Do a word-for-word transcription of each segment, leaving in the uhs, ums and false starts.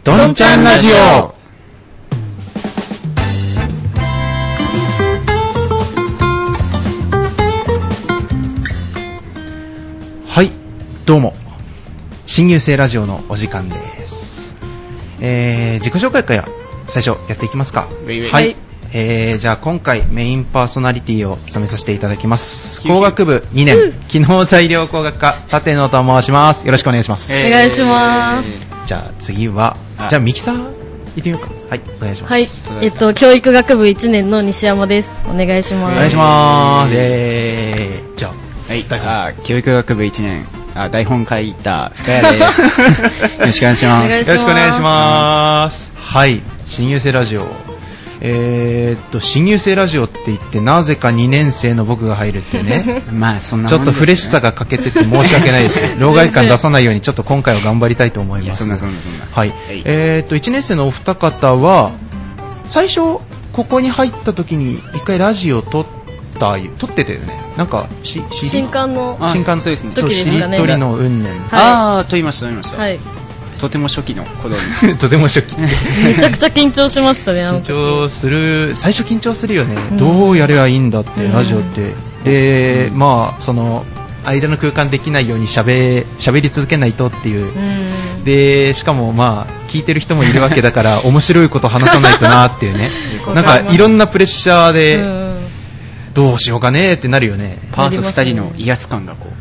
どんちゃんラジオ。はい、どうも新入生ラジオのお時間です。えー、自己紹介から最初やっていきますか。 ウェイウェイ。 はい、えー、じゃあ今回メインパーソナリティを務めさせていただきます。工学部にねん、うん、機能材料工学科立野と申します。よろしくお願いします。 お願いします。 じゃあ次はじゃあミキサー行ってみようか。はい、お願いします。 はい、えっと教育学部いちねんの西山です。お願いします。 お願いします。えー、じゃあ、 はい、あ教育学部いちねん、あ台本書いた深谷です。よろしくお願いします。 よろしくお願いします。はい、新入生ラジオ。えー、っと新入生ラジオって言ってなぜかにねん生の僕が入るっていうね。 まあそんなもんですね。 ちょっとフレッシュさが欠けてて申し訳ないです。老害感出さないようにちょっと今回は頑張りたいと思います。いやそんなそんなそんな。 はい。えー、っといちねん生のお二方は最初ここに入った時に一回ラジオ撮った撮ってたよね。なんかし新刊の新刊そうですね。 そうしりとりの運年。 ああ撮りました撮りました。 はい。 とても初期の頃にとても初期めちゃくちゃ緊張しましたね。 緊張する、最初緊張するよね、うん、どうやればいいんだって、うん、ラジオってで、うん、まあその間の空間できないようにしゃべり続けないとっていう、うん、でしかもまあ聞いてる人もいるわけだから面白いこと話さないとなっていうねなんかいろんなプレッシャーで、うん、どうしようかねってなるよね。 パーツふたりの威圧感がこう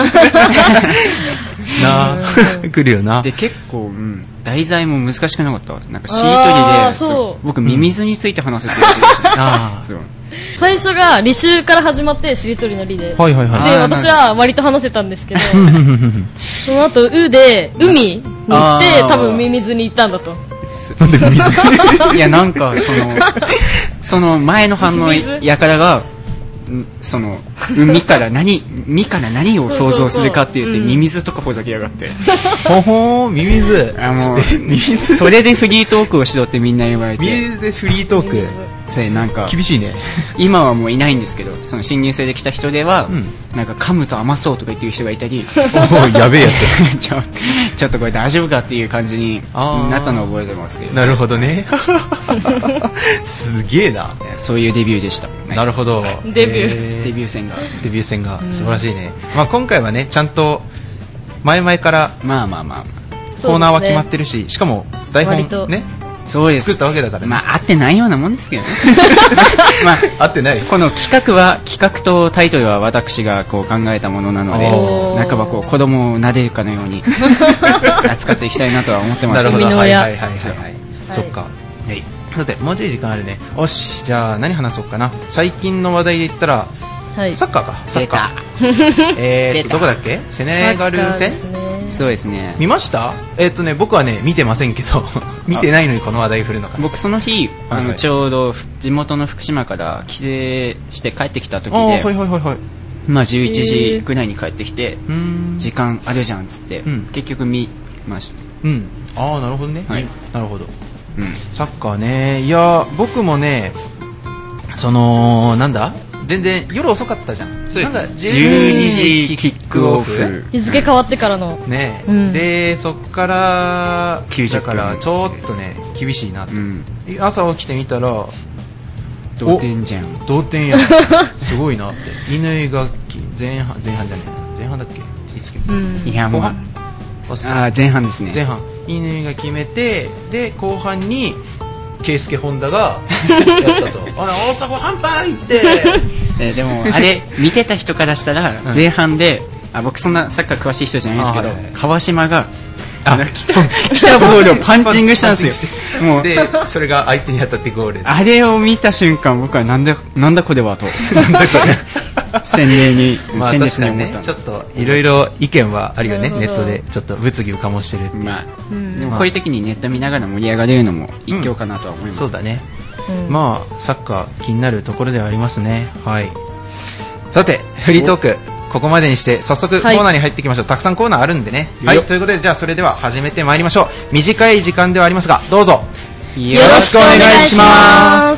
な来るよな。 で結構、うん、題材も難しくなかった。なんかしりとりでそう僕ミミズについて話せてるんですよ、ね。あそう最初が履修から始まってしりとりのりで、 はいはいはい、 で私は割と話せたんですけどその後うで海に行って多分ミミズに行ったんだと。 なんでミミズいやなんかそのその前の反応やからがその海から何海から何を想像するかって言ってミミズとかほざきやがってほほーミミズあもうミミズそれでフリートークをしろってみんな言われてミミズでフリートークそれなんか厳しいね。 今はもういないんですけどその新入生で来た人では、うん、なんか噛むと甘そうとか言ってる人がいたりおやべえやつちょちょっとこれ大丈夫かっていう感じになったのを覚えてますけど。 なるほどねすげえな。 そういうデビューでした、 ね、なるほどデビュー、 えー、デビュー戦がデビュー戦が素晴らしいね、まあ、今回はねちゃんと前々からまあまあまあコーナーは決まってるし、ね、しかも台本ねそうです作ったわけだからね。 まあ合ってないようなもんですけどねまあ合ってない。 この企画は企画とタイトルは私がこう考えたものなので半ばこう子供を撫でるかのように扱っていきたいなとは思ってます。 なるほど、はいはいはいはい、はい、そっか、 はい、 さてもうちょい時間あるね。よしじゃあ何話そうかな。最近の話題で言ったら、はい、サッカーか。サッカーえーとどこだっけ。セネガル戦、 ね、 そうですね。 見ました。えーっとね僕はね見てませんけど見てないのにこの話題振るのか。 僕その日あの、はいはい、ちょうど地元の福島から帰省して帰ってきた時で、 はいはいはいはい、 まあじゅういちじぐらいに帰ってきて時間あるじゃんっつって、うん、結局見ました。 うん、ああなるほどね、 はい、 なるほど、うん、サッカーね。いや僕もねそのなんだ全然夜遅かったじゃん。 そうですね、 なんかじゅうにじキックオフ日付変わってからのね、うん、でそっからだからちょっとね厳しいなって、うん、朝起きてみたら同点じゃん。 同点やんすごいなって。乾が前半前半じゃない前半だっけいつ決め、うん、 いやもうあ前半ですね。 前半乾が決めてで後半に圭佑本田がやったとあら大迫半端いってえー、でもあれ見てた人からしたら前半で、うん、あ僕そんなサッカー詳しい人じゃないですけど、はいはい、川島があ来た来たボールをパンチングしたんですよもうでそれが相手に当たってゴール。 あれを見た瞬間僕はなんだなんだこれはとなんだこれ鮮明に、 まあ、鮮烈に思った、ね、ちょっといろいろ意見はあるよね。ネットでちょっと物議を醸してるっていう、 まあうん、でもこういう時にネット見ながら盛り上がれるのも一興かなとは思います、 うん、そうだね、うん、まあサッカー気になるところではありますね。はい。さてフリートークここまでにして早速コーナーに入っていきましょう、はい、たくさんコーナーあるんでね。はい、ということでじゃあそれでは始めてまいりましょう。短い時間ではありますがどうぞよろしくお願いします。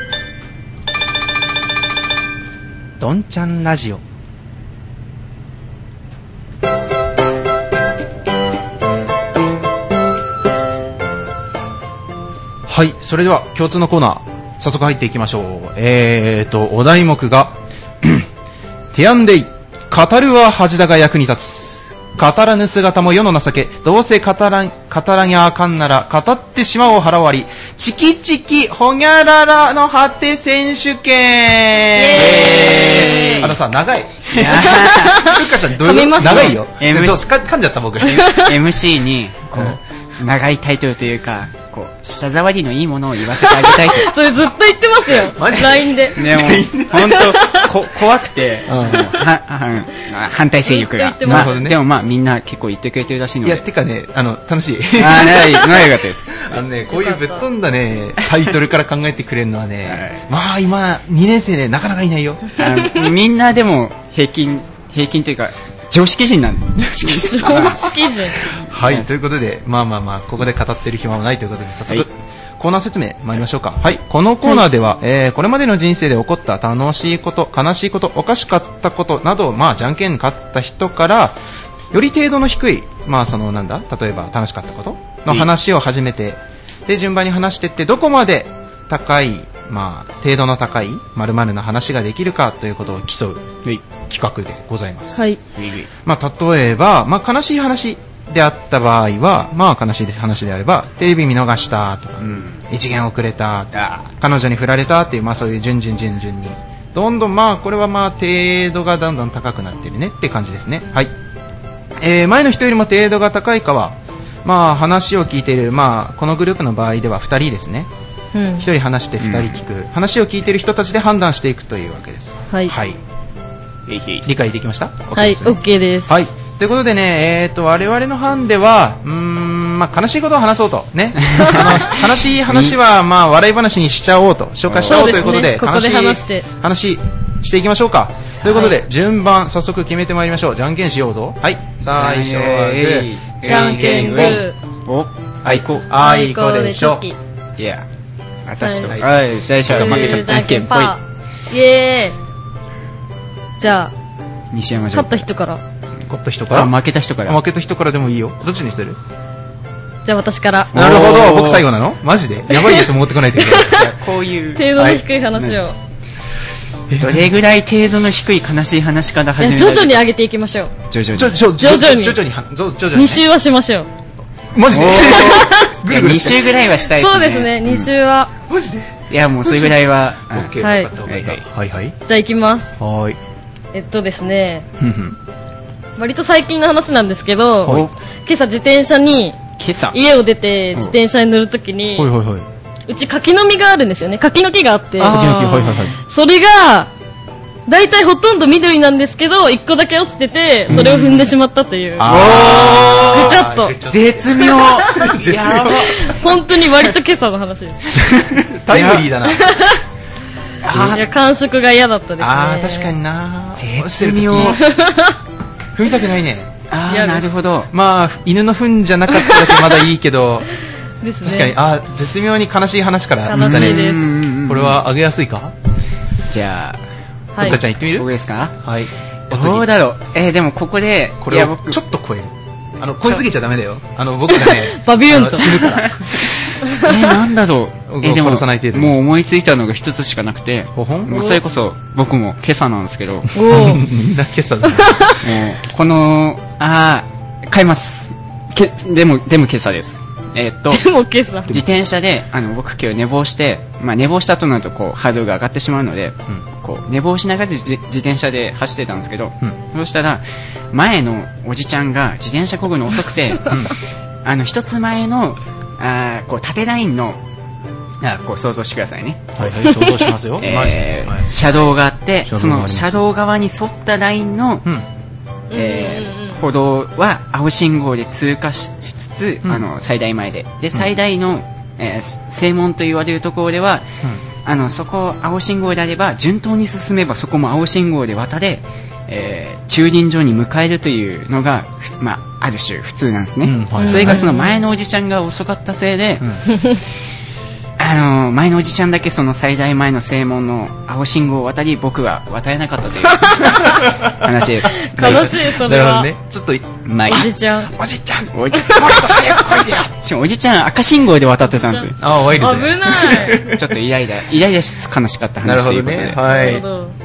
どんちゃんラジオ。 はい、それでは共通のコーナー早速入っていきましょう。えーとお題目がテアンデイ語るは恥だが役に立つ、語らぬ姿も世の情け、どうせ語らん、語らにゃあかんなら語ってしまおう腹割り、チキチキホニャララの果て選手権。あのさ、長いふっかちゃんどういうこと長いよ。 エムシーか噛んじゃった僕。 エムシー にこう長いタイトルというかこう舌触りのいいものを言わせてあげたいとそれずっと言ってますよ。ライン で。 でも本当こ怖くて、うん、はは反対勢力が、まあ、でもまあみんな結構言ってくれてるらしいので。 いやてかね、あの楽しい。 ああ長い長かったです。 あのね、こういうぶっ飛んだねタイトルから考えてくれるのはね、はい、まあ今にねん生ねなかなかいないよ。 あみんなでも平均平均というか常識人なんで。 常識人。 はい、ということで、まあまあまあ、ここで語ってる暇もないということで、早速、はい、コーナー説明参りましょうか。はい、このコーナーでは、はい、えー、これまでの人生で起こった楽しいこと、悲しいこと、おかしかったことなど、まあ、じゃんけん勝った人から、より程度の低い、まあ、その、なんだ、例えば楽しかったことの話を始めて、で、順番に話していって、どこまで高い、まあ、程度の高い〇〇な話ができるかということを競う企画でございます。 はい。 まあ、例えば、まあ、悲しい話であった場合は、まあ、悲しい話であれば、テレビ見逃したとか、うん、一元遅れた、彼女に振られたっていう、まあ、そういう順々順々に、どんどん、まあ、これはまあ、程度がだんだん高くなってるねって感じですね。はい。えー、前の人よりも程度が高いかは、まあ、話を聞いている、まあ、このグループの場合ではふたりですね。うん、ひとり話してふたり聞く、うん、話を聞いている人たちで判断していくというわけです。はい。はい、理解できました？ OK はい、OK です。 はい。ということでね、えーと、我々の班では、うーん、まあ、悲しいことを話そうと。ね。あの、悲しい話は、まあ、笑い話にしちゃおうと、紹介しちゃおうということで、 ね、ここで話して。 話していきましょうか。ということで、順番、早速決めてまいりましょう。じゃんけんしようぞ。はい。最初はグー。 じゃんけんグー。 お、 あいこ、あいこでしょ。 いや、私と、はい、最初は負けちゃった。じゃんけんぽい。 イエーイ。じゃあ、 西山勝った人から。 勝った人から負けた人から負けた人からでもいいよ。どっちにしてる？ じゃあ私から。 なるほど、僕最後なの？マジでやばいやつ持ってこないといけない。 こういう程度の低い話を、はい、 どれぐらい程度の低い悲しい話から始める？ 徐々に上げていきましょう。 徐々に徐々に徐々に徐々にに週はしましょう。 マジでに週ぐらいはしたいですね。 そうですね、に週は。 マジで？ いや、もうそれぐらいは。 はいはいはいはい。 じゃあ行きます。 はい。 えっとですね、割と最近の話なんですけど、今朝自転車に家を出て自転車に乗るときに、うち柿の実があるんですよね。柿の木があって、それがだいたいほとんど緑なんですけど、いっこだけ落ちてて、それを踏んでしまったという。ぐちゃっと絶妙。 絶妙。 本当に割と今朝の話です。 タイムリーだな。 いや、感触が嫌だったですね。 ああ、確かにな。 絶妙。 踏みたくないね。 ああ、なるほど。 まあ、犬の糞じゃなかっただけまだいいけど、 ですね。 確かに、ああ、絶妙に悲しい話から悲しいです。 これは上げやすいか？ じゃあ、ふっかちゃん言ってみる？ 僕ですか？ はい。 どうだろう。えー、でもここで、 これをちょっと超える。あの、超えすぎちゃダメだよ。あの、僕がね、 バビューンと死ぬから。 えー、なんだろう。えー、でも、もう思いついたのが一つしかなくて、もうそれこそ僕も今朝なんですけど、 みんな今朝だ。もう、 この、あー、買います。け、でも、でも今朝です。えー、っと、 でも今朝。 自転車で、あの、僕今日寝坊して、まあ寝坊した後になるとこう、ハードルが上がってしまうので、うん、こう、寝坊しながら自転車で走ってたんですけど、うん、そうしたら、前のおじちゃんが自転車こぐの遅くて、うん、あの、一つ前の、あこう縦ラインのあこう想像してくださいね。 はいはい、想像しますよ。 えーはい、車道があってその車道側に沿ったラインの、うんえー、歩道は青信号で通過 し, しつつ、うん、あの最大前でで最大の、えー、正門と言われるところでは、うん、あのそこ青信号であれば順当に進めばそこも青信号で渡れえー、駐輪場に迎えるというのが、まあ、ある種普通なんですね、うんはい、それがその前のおじちゃんが遅かったせいで、うん、ああの前のおじちゃんだけその最大前の正門の青信号を渡り僕は渡れなかったという話です。 悲しいそれは。 ね、ちょっと、 まあ、おじちゃんおじちゃんもっと早く来いでよ。しかもおじちゃん赤信号で渡ってたんですよ。 あワイルド。 危ない。 ちょっとイライライライラし悲しかった話ということで。 なるほどね。はい。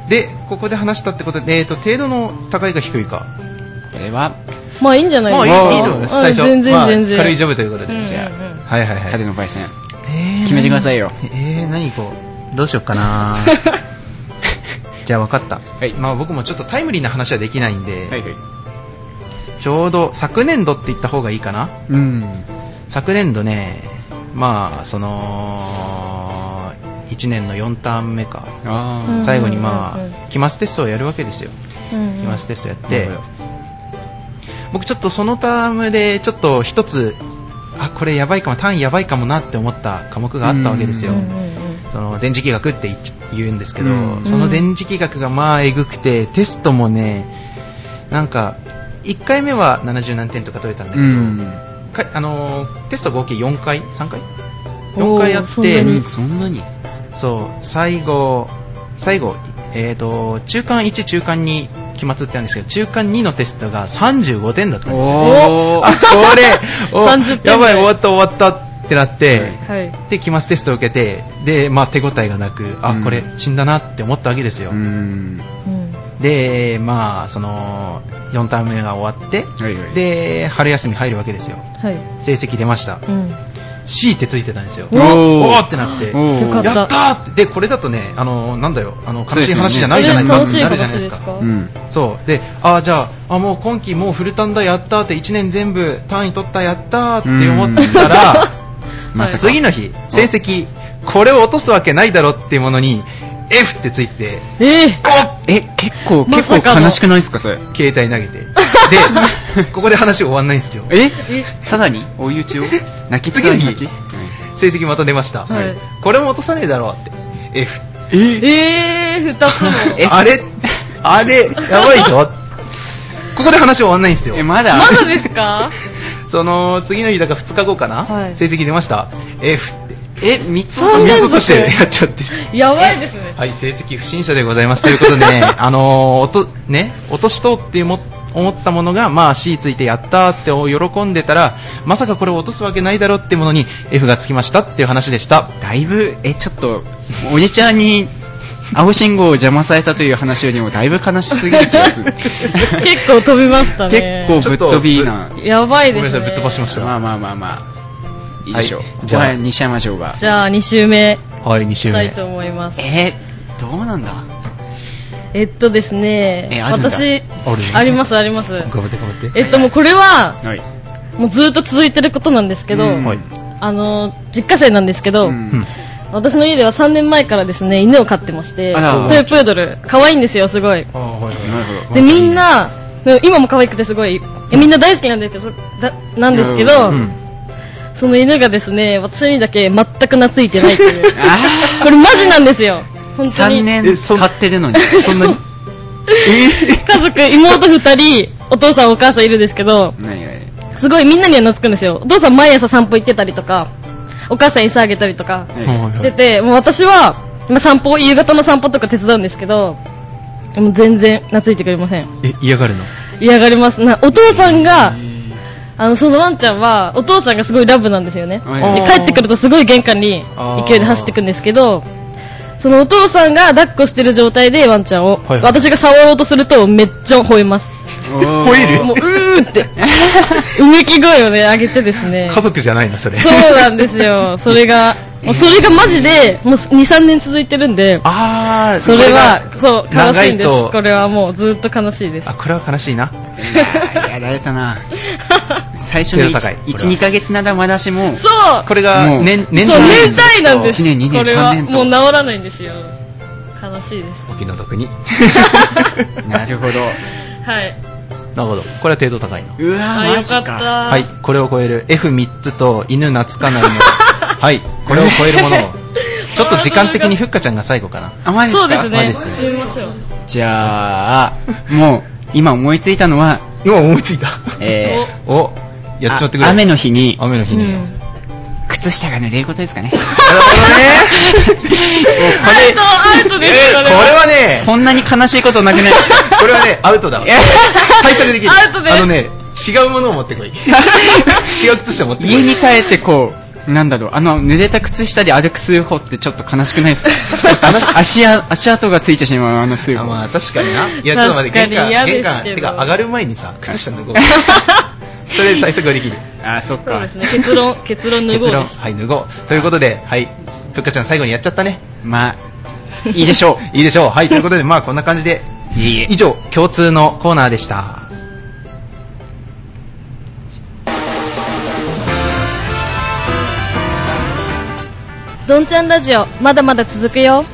でここで話したってことで、えーと程度の高いか低いか。 これはまあいいんじゃないですか。まあいいと思います。最初全然全然、 まあ、軽いジョブということで。 じゃあはいはいはい。 縦のパイセン。決めてくださいよ。 えー、何こうどうしようかな。じゃあ分かった、はい。まあ僕もちょっとタイムリーな話はできないんで、はいはい、ちょうど昨年度って言った方がいいかな。うん、昨年度ね、まあそのいちねんのよんターン目か、あ最後にまあ期末テストをやるわけですよ。期末テストやって、僕ちょっとそのタームでちょっと一つあこれやばいかも単位やばいかもなって思った科目があったわけですよ。その電磁気学って言うんですけど、その電磁気学がまあえぐくてテストもねなんかいっかいめはななじゅうなんてんとか取れたんだけど、かあのー、テスト合計よんかいさんかいよんかいやって、 そんなにそう最後最後えーと中間いち中間に期末ってあるんですけど中間にのテストがさんじゅうごてんだったんですよ。あこれさんじゅってんやばい終わった終わったってなって、はい、で期末テストを受けてで、まあ、手応えがなくあこれ死んだなって思ったわけですよ。うんでまあそのよんターン目が終わって、はいはい、で春休み入るわけですよ。はい、成績出ました、うん、C ってついてたんですよ。おーってなってやったーってでこれだとねあのなんだよあの悲しい話じゃないじゃないかってなるじゃないですか。うん、そうであじゃああもう今期もうフルタンだやったーっていちねん全部単位取ったやったーって思ったらまあ次の日成績これを落とすわけないだろっていうものに F ってついてえー、え結構結構悲しくないですかそれ。 携帯投げてでここで話終わんないんですよ。 えさらに追い打ちを泣きつ次の日成績また出ました、はい、これも落とさねえだろうって F えー、えー、ふたつもあれあれやばいぞここで話終わんないんですよ。 えまだまだですかその次の日だからふつかごかな、はい、成績出ました F ってえみっつ落としてやっちゃってやばいですね。 はい成績不審者でございますということでねあのー、おとね落としとっていうも思ったものがまあ C ついてやったって喜んでたらまさかこれを落とすわけないだろうってものに F がつきましたっていう話でした。 だいぶえちょっとおじちゃんに青信号を邪魔されたという話よりもだいぶ悲しすぎる気がする結構飛びましたね。 結構ぶっ飛びなやばいですね。 ごめんなさいぶっ飛ばしました。 まあまあまあまあいいでしょう、はい、 じゃあ西山城がじゃあに週目はいに週目いきたいと思います。 えー、どうなんだえっとですね、 え私 あ, ありますあります。 頑張って頑張って。 えっともうこれは、はい、もうずっと続いてることなんですけど、うんはい、あの実家生なんですけど、うん、私の家ではさんねんまえからですね犬を飼ってまして、トイプードル可愛いんですよすごい。あ、はいはい、でみんな今も可愛くてすごいみんな大好きなんですけどだなんですけど、うん、その犬がですね私にだけ全く懐いてないっていうこれマジなんですよ。本当にさんねん飼ってるのにそんなに家族妹ふたりお父さんお母さんいるんですけどすごいみんなには懐くんですよ。お父さん毎朝散歩行ってたりとかお母さん餌あげたりとかしてて、もう私は今散歩夕方の散歩とか手伝うんですけどもう全然懐いてくれません。 え嫌がるの？ 嫌がります。なお父さんがあのそのワンちゃんはお父さんがすごいラブなんですよね。で帰ってくるとすごい玄関に勢いで走ってくんですけどそのお父さんが抱っこしてる状態でワンちゃんを、はいはい、私が触ろうとするとめっちゃ吠えます。 吠える？ もううーってうめき声をね上げてですね。 家族じゃないなそれ。 そうなんですよ。それがもうそれがマジでもうにさんねん続いてるんで、あそれはそう悲しいんです。これはもうずっと悲しいです。 あこれは悲しいな。 いややられたな。最初の いちにかげつならまだしもそうこれが年年そう年単位なんです。 いちねんにねんさんねんともう治らないんですよ。悲しいです。 お気の毒に。 なるほど。 はい。 なるほど。これは程度高いの。 うわーマジか。 はい。これを超える エフみっつと犬懐かないの。はい。これを超えるものを。ちょっと時間的にふっかちゃんが最後かな。 あマジですか。 そうですね。ましょう。 じゃあもう今思いついたのは今思いついた。 えー、おやっちまってくれ。 雨の日に雨の日に、 うん、口靴下が濡れることですかね。 なるほどね。 これアウトです。 これはね、 こんなに悲しいことなくないですか。 これはね、アウトだわ。対策できる。 アウトです。 あのね、違うものを持ってこい。違う靴下持ってこい。 家に帰ってこう、なんだろう、あの濡れた靴下で歩く数歩ってちょっと悲しくないですか。足足跡がついてしまうあの数歩。 まあ確かにな。いやちょっと待って、玄関玄関てか上がる前にさ靴下脱ごう。それで対策ができる。 あ、そっか。 そうですね。結論結論脱ごうです。結論はい脱ごうということで、はいふっかちゃん最後にやっちゃったね。 まあいいでしょう。いいでしょう。はいということでまあこんな感じで以上共通のコーナーでした。 どんちゃんラジオまだまだ続くよ。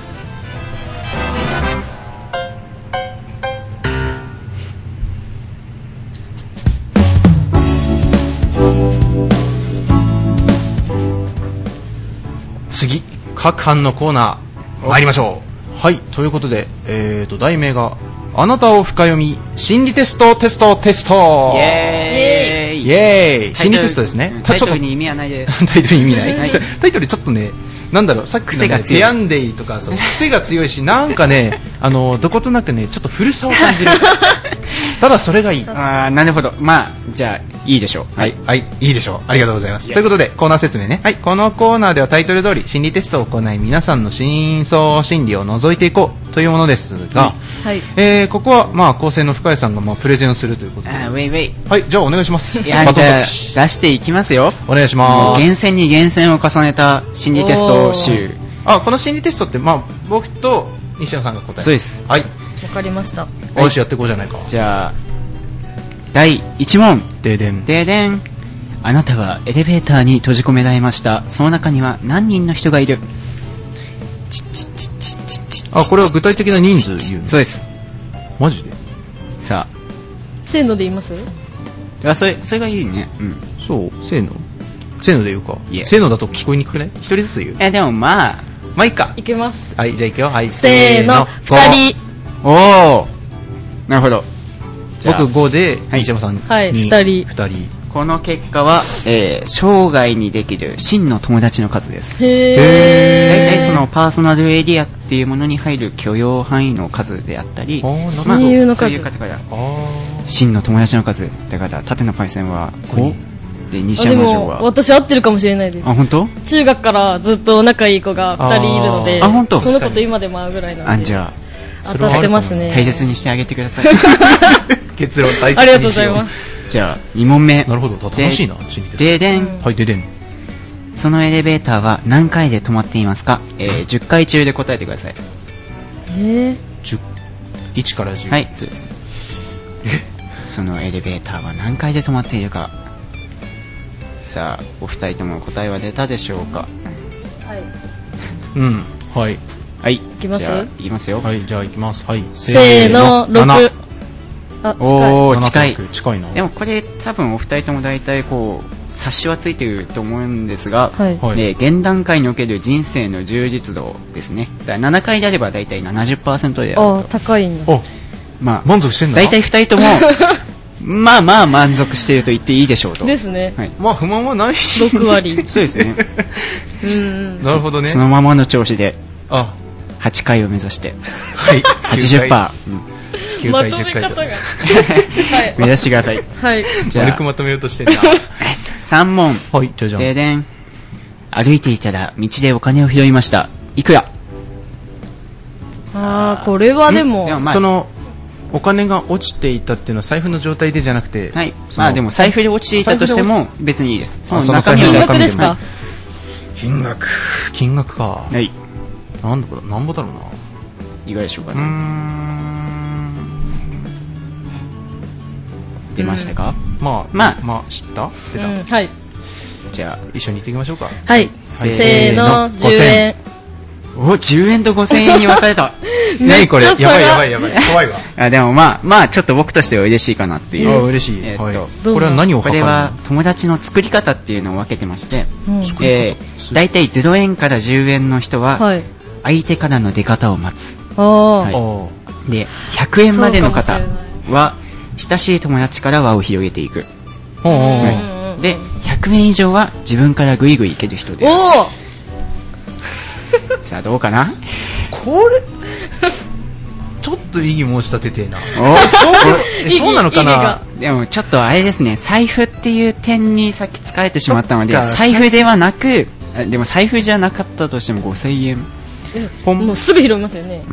次各班のコーナー参りましょう。はいということで、えーと題名があなたを深読み心理テストテストテスト。 イエーイイエーイ。心理テストですね。 タイトルに意味はないです。 タイトルに意味ない、はい、タイトルちょっとねなんだろう、さっきのねテアンデイとかそう癖が強いし、なんかねあのどことなくねちょっと古さを感じる。ただそれがいい。 ああなるほど。まあじゃあいいでしょう。 はいはいいいでしょう。ありがとうございます。ということでコーナー説明ね。はいこのコーナーではタイトル通り心理テストを行い皆さんの深層心理を覗いていこうというものですが、 はいえー、ここはまあ構成の深井さんがまあプレゼンをするということで。 あウェイウェイ。 はいじゃあお願いします。 いやじゃあ出していきますよ。 お願いします。 厳選に厳選を重ねた心理テスト集。 あこの心理テストって、まあ、僕と西野さんが答える。 そうです。 はいわかりました。 よしやっていこうじゃないか。 じゃあだいいち問。 ででんででん。あなたはエレベーターに閉じ込められました。その中には何人の人がいる。 あこれは具体的な人数言うの。 そうです。 マジで。 さあせーので言います。 あそれそれがいいね。うんそうせーのせーので言うか。せーのだと聞こえにくくない。一人ずつ言う。 えでもまあまあいいか。 いけます。 はいじゃあいくよ。はいせーのふたり。 おおなるほど。 僕ごで西山さんにふたり。 ふたり。 この結果は、えー、生涯にできる真の友達の数です。 へー。大体そのパーソナルエリアっていうものに入る許容範囲の数であったり、 親友の数、 そういうカテゴリー。真の友達の数だから縦のパイセンはごで西山城は。 私合ってるかもしれないです。 あ本当？ 中学からずっと仲いい子がふたりいるので、 あ本当？ その子と今でも会うぐらいなので。 あじゃあ当たってますね。 大切にしてあげてください。 結論大切にしよう。 ありがとうございます。 じゃあに問目。 なるほど楽しいな。 ででん。 はいででん。 そのエレベーターは何回で止まっていますか。えー、じゅっかい中で答えてください。 えー、 いちからじゅう。 はいそうです。えそのエレベーターは何回で止まっているか。さあお二人とも答えは出たでしょうか。 はいうんはいはい。いきます。 じゃあいきますよ。 はいじゃあいきます。はいせーのろく。 あおー近い。 近いな。 でもこれ多分お二人とも大体こう察しはついていると思うんですが、 はいで現段階における人生の充実度ですね。だからななかいであれば大体 ななじゅっパーセント であると。 あ高いんだ。 まあ満足してんだ。 大体二人ともまあまあ満足していると言っていいでしょうと。 ですね。 はい、 まあ不満はない。 ろくわり。 そうですね。 うんなるほどね。 そのままの調子であはちかいを目指してはいはちじゅっパーセント。 きゅうかいじゅっかいと目指してください。 はい。 じゃあ丸くまとめようとしてんな。 さん問。 はいじゃじゃん。 ででん。歩いていたら道でお金を拾いました。いくら。 ああこれはでも、 まあ、 そのお金が落ちていたっていうのは財布の状態でじゃなくて、 はい。まあでも財布で落ちていたとしても別にいいです。 その中身は金額ですか。 金額金額か。 はい。 なんだろうなんぼだろうな。 いかがでしょうかね。 うーん出ましたか。 まあまあまあ知った出た、 うん、はい。 じゃあ一緒に行っていきましょうか。 はい。せーのじゅうえん。 おじゅうえんとごせんえんに分かれた。 何これやばいやばいやばい怖いわ。 あでもまあまあちょっと僕としては嬉しいかなっていう。 あ嬉しい。 えー、っと、はい、 これは何を測るの。 これは友達の作り方っていうのを分けてまして、うん、えー、だいたいゼロえんからじゅうえんの人は、はい、相手からの出方を待つ。はい、でひゃくえんまでの方は親しい友達から輪を広げていく。はい、 でひゃくえん以上は自分からグイグイいける人です。 おさあどうかな。 これちょっと異議申し立ててえな。 おそうそうなのかな。 でもちょっとあれですね、財布っていう点にさっき使えてしまったので、財布ではなく、でも財布じゃなかったとしてもごせんえん、 もうすぐ拾いますよね。 うん、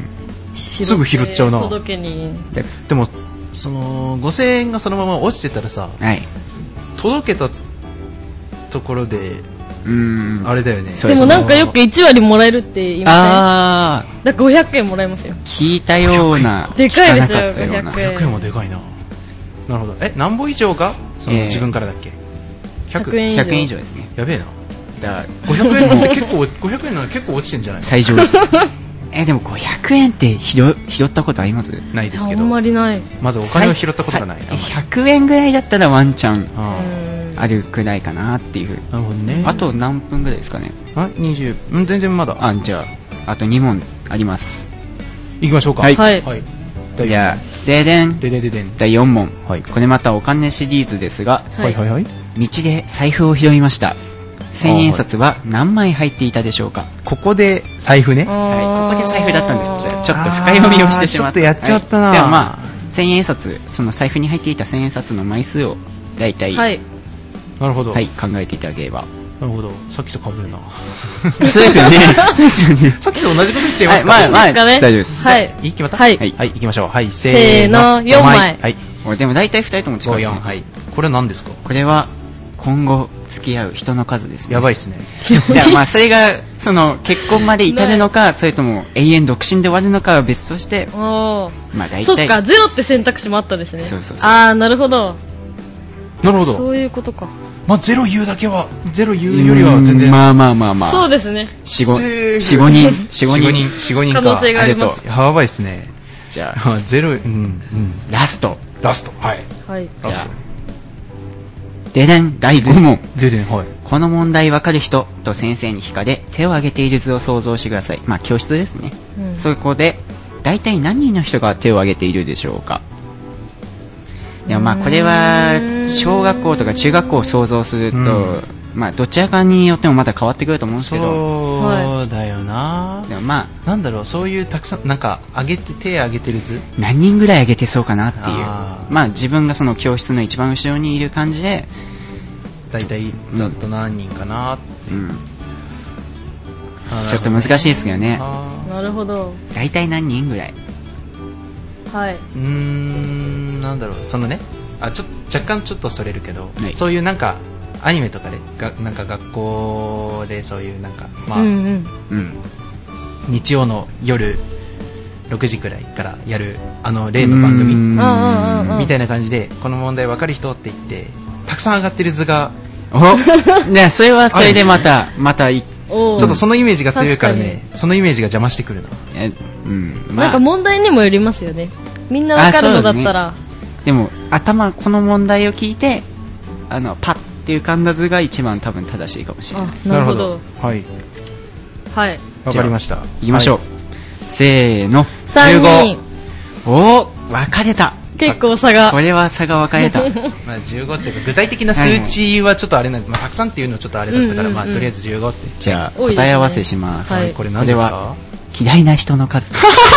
すぐ拾っちゃうな。 届けにで, でもそのごせんえんがそのまま落ちてたらさ、 はい、 届けたところでうーんあれだよね。 でもなんかよくいち割もらえるって言いません？ あーだからごひゃくえんもらえますよ。 聞いたような、 でかいですよ、 聞かなかったような。 ごひゃくえん。 ごひゃくえんもでかいな。なるほど。え、何本以上がそのえー自分からだっけ？ ひゃくえん以上。 ひゃくえん以上ですね。 やべえな。 だごひゃくえんなんて結構ごひゃくえんなんて結構落ちてんじゃない？ 最上です。えでもごひゃくえんって拾拾ったことあります？ ないですけど。 あんまりない。 まずお金を拾ったことがない。 ひゃくえんぐらいだったらワンチャンああるくらいかなっていう。 なるほどね。 あと何分ぐらいですかね。 あ、にじゅう、うん、全然まだ。 あ、じゃああとに問あります。 行きましょうか。 はい。はい。 じゃあででんででででんだいよん問、 はい、 これまたお金シリーズですが、 はいはいはい、 道で財布を拾いました。せんえん札は何枚入っていたでしょうか。 ここで財布ね。 はい、ここで財布だったんです。じゃあちょっと深読みをしてしまって、 ちょっとやっちゃったな、 はい、ではまあせんえん札、その財布に入っていたせんえん札の枚数をだいたい、 はい、 なるほど、 はい、考えていただければ。 なるほど。さっきと被るな。 そうですよね。そうですよね。 さっきと同じこと言っちゃいますか。 はい、まあ、まあ、 ね、 大丈夫です。 はい。 いい決まった。 はい。 はい、はい、行きましょう。はい、 せーの、よんまい。 はい。 でも大体ふたりとも近いですね。 はい。これは何ですか。 これは今後付き合う人の数ですね。 やばいっすね。 いや、まあそれがその結婚まで至るのか、それとも永遠独身で終わるのかは別として、 おまあ大体。 そっか、ゼロって選択肢もあったですね。 そうそうそう。 ああ、なるほど。 なるほど。 そういうことか。 まあゼロ言うだけはゼロ言うよりは全然。 まあまあまあまあ。 そうですね。 四五四五人四五人四五人か。 可能性があります。 やばいっすね。 じゃあゼロ、うんうん。 ラストラストはい。 はい。 じゃあででんだいご問。 ででんはい。 この問題わかる人と先生に聞かれ手を挙げている図を想像してください。まあ教室ですね。うん、そこでだいたい何人の人が手を挙げているでしょうか。でもまあこれは小学校とか中学校を想像すると、うん、まあどちらかによってもまた変わってくると思うんですけど。 そうだよな。 でもまあなんだろう、そういうたくさんなんか上げて手挙げてる図何人ぐらい上げてそうかなっていう。あまあ自分がその教室の一番後ろにいる感じでだいたいざっと何人かなって、うんうん、 ちょっと難しいですけどね。 なるほど。 だいたい何人ぐらい。 はい。 うーん、なんだろう、そのね、あ、ちょ若干ちょっとそれるけど、 はい、 そういうなんかアニメとかでがなんか学校でそういうなんかまあ、 うんうん、 日曜の夜ろくじくらいからやるあの例の番組みたいな感じでこの問題分かる人って言ってたくさん上がってる図がおね、それはそれでまたまたいちょっとそのイメージが強いからね、そのイメージが邪魔してくるな。 え、うんまあ、なんか問題にもよりますよね。みんな分かるのだったら、ね、 でも頭この問題を聞いてあのパッっていう浮かんだ図が一番多分正しいかもしれない。 なるほど。 はいはいわかりました。 いきましょう、はい、せーのさんにん。 おお分かれた。 結構差がこれは差が分かれた。 まあじゅうごっていうか具体的な数値はちょっとあれなんで、まあ、たくさんっていうのはちょっとあれだったから、うんうんうん、まあとりあえずじゅうごって。 じゃあ答え合わせします、 はい、 これ何ですか。 嫌いな人の数。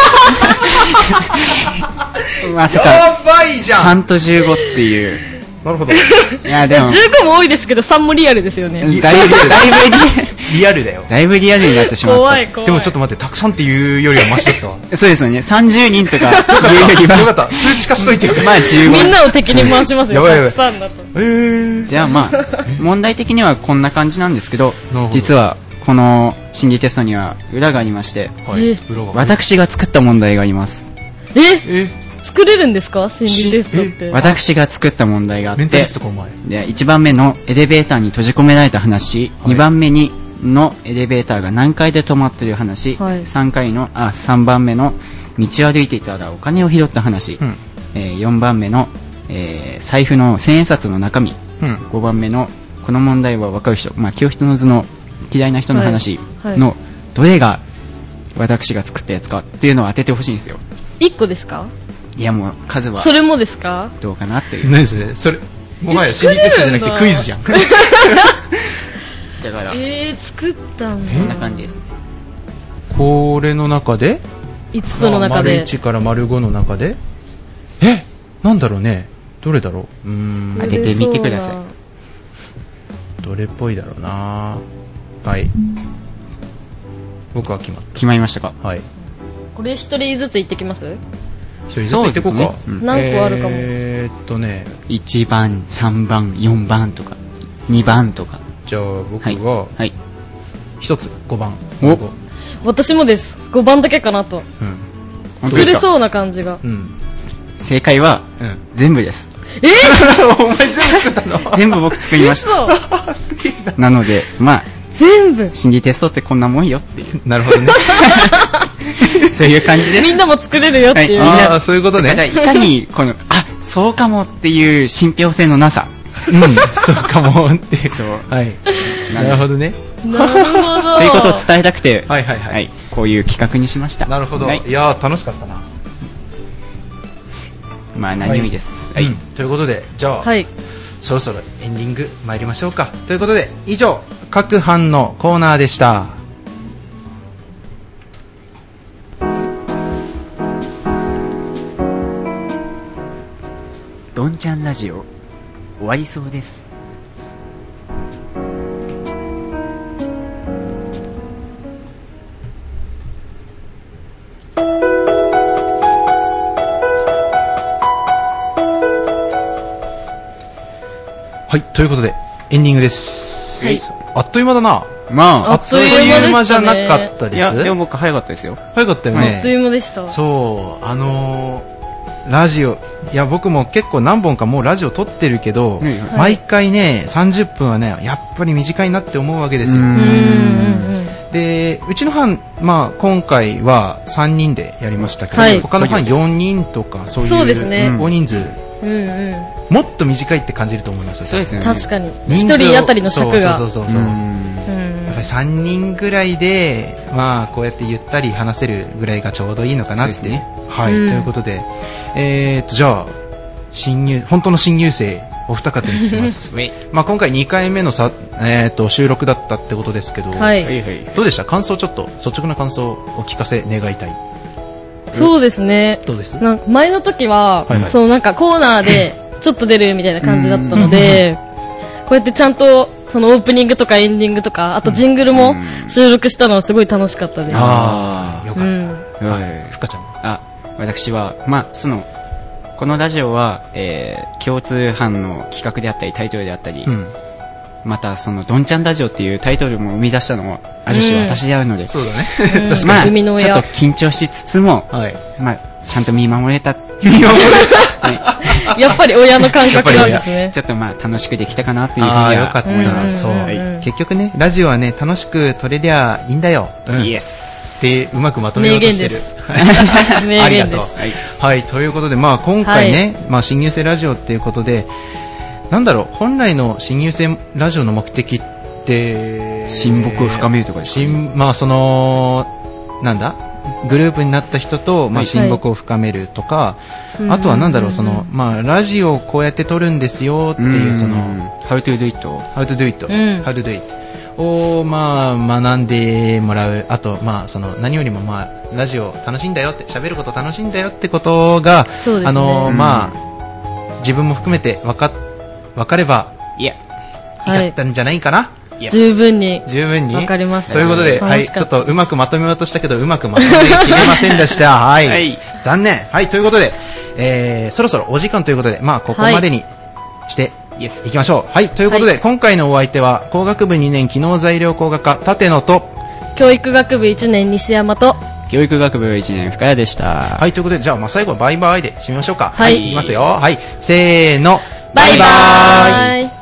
まさかやばいじゃん。 さんとじゅうごっていう。 なるほど。 いやでもじゅうごも多いですけどさんもリアルですよね。 だいぶだいぶリアルだよ。 だいぶリアルになってしまった。 怖い怖い。 でもちょっと待って、たくさんっていうよりはマシだったわ。 そうですよね。さんじゅうにんとかいうよりはよかった。数値化しといてよ。 まあじゅうご。 みんなを敵に回しますよ。 やばいやばい。 たくさんだと。 えー。 じゃあまあ問題的にはこんな感じなんですけど、実はこの心理テストには裏がありまして、 はい、 私が作った問題があります。 え？え？作れるんですか心理テストって。 私が作った問題があって、 でいちばんめのエレベーターに閉じ込められた話、はい、にばんめにのエレベーターが何階で止まってる話、はい、さんかいのあさんばんめの道を歩いていたらお金を拾った話、うんえー、よんばんめの、えー、財布の千円札の中身、うん、ごばんめのこの問題は分かる人、まあ、教室の図の嫌いな人の話の、はいはい、どれが私が作ったやつかっていうのを当ててほしいんですよ。 いっこですか。 いやもう数はそれもですか。 どうかなっていう。 何それそれもはや心理テストじゃなくてクイズじゃん。だからえー、作ったんだ。 こんな感じです。 これの中でいつつの中で、 まあ、丸いちから丸ごの中で、え、なんだろうね、どれだろう、うーん、 当ててみてください。 どれっぽいだろうな。はい、僕は決まった。 決まりましたか。 はい。 これ一人ずつ言ってきます。 一人ずつ言ってこうか。う、ね、 うん、何個あるかも。 えー、っとね、 いちばん、さんばん、よんばんとかにばんとか。 じゃあ僕は一つごばん。 お、 私もです。ごばんだけかなと、うん、作れそうな感じが、 うん、正解は、うん、全部です。 えー、 お前全部作ったの？ 全部僕作りました。すげえな。なのでまあ全部心理テストってこんなもんよっていう。 なるほどね。 そういう感じです。 みんなも作れるよっていう、 はい、ああ、そういうことね。 いかにこのあ、そうかもっていう信憑性のなさ。 うん、そうかもっていう。 そう、 はい。なるほどね。 なるほど。 ということを伝えたくて、 はいはいはい、はい、 こういう企画にしました。 なるほど。はい、いやー楽しかったな。 まあ何よりです。 はい。はい、うん、ということで、じゃあ、はい、そろそろエンディング参りましょうか。ということで、以上各班のコーナーでした。 どんちゃんラジオ終わりそうです。 はい、ということでエンディングです。はい、あっという間だな。 まあ、 あっという間じゃなかったです。いや、でも僕早かったですよ。 早かったよね。 あっという間でした。 そう、あのー、ラジオ、いや僕も結構何本かもうラジオ撮ってるけど、はい、毎回ねさんじゅっぷんはねやっぱり短いなって思うわけですよ。で、うちの班、まあ、今回はさんにんでやりましたけど、はい、他の班よにんとかそういう大人数、うんうん、もっと短いって感じると思いますよ。 そうですね。 確かにひとり当たりの尺がそうそうそうそう、うん、やっぱりさんにんぐらいで、まあ、こうやってゆったり話せるぐらいがちょうどいいのかなって、ね、はい、うん、ということで、えー、とじゃあ新入本当の新入生お二方に聞きます。まあ今回にかいめのさ、えー、と収録だったってことですけど、はい、どうでした？感想、ちょっと率直な感想をお聞かせ願いたい。 そうですね。 どうです？ なんか前の時は、はいはい、そのなんかコーナーでちょっと出るみたいな感じだったので、こうやってちゃんとそのオープニングとかエンディングとか、あとジングルも収録したのはすごい楽しかったです。 ああ、よかった。うん、はい、ふかちゃん。 あ、私はまあそのこのラジオは、えー、共通班の企画であったりタイトルであったり、うん、またそのどんちゃんラジオっていうタイトルも生み出したのもある種私であるので、うん、 そうだね。 確かに、まあ、ちょっと緊張しつつも、はい、まあ、ちゃんと見守れた見守れた、 はい、やっぱり親の感覚なんですね。 ちょっとまあ楽しくできたかなっていうふうには思います。 そう、はい、結局ねラジオはね楽しく撮れりゃいいんだよ、うん、 イエスでうまくまとめようとしてる。 ありがとう。 はい、はい、ということで、まあ、今回ね、はい、まあ、新入生ラジオっていうことで、なんだろう、本来の新入生ラジオの目的って親睦を深めるとかですか、 ね、まあそのなんだグループになった人と、まあ、親睦を深めるとか、はい、あとはなんだろう、その、まあ、ラジオをこうやって撮るんですよっていうその How to do it How to do it、うん、How to do itを、まあ、学んでもらう。あと、まあ、その何よりも、まあ、ラジオ楽しいんだよって喋ること楽しいんだよってことが、 そうですね、 あの、まあ、自分も含めて分か分かればいや、はい、いかったんじゃないかな。 十分に十分に分かりました。 ということで、はい、ちょっとうまくまとめようとしたけどうまくまとめきれませんでした。はい、はい、残念。はい、ということで、えー、そろそろお時間ということで、まあここまでにして、はい、いきましょう。はい、ということで、はい、今回のお相手は工学部にねん機能材料工学科立野と教育学部いちねん西山と教育学部いちねん深谷でした。 はい、ということで、じゃあまあ最後はバイバイで締めましょうか。 はい、 はい、いきますよ。はい、せーの、 バイバイ。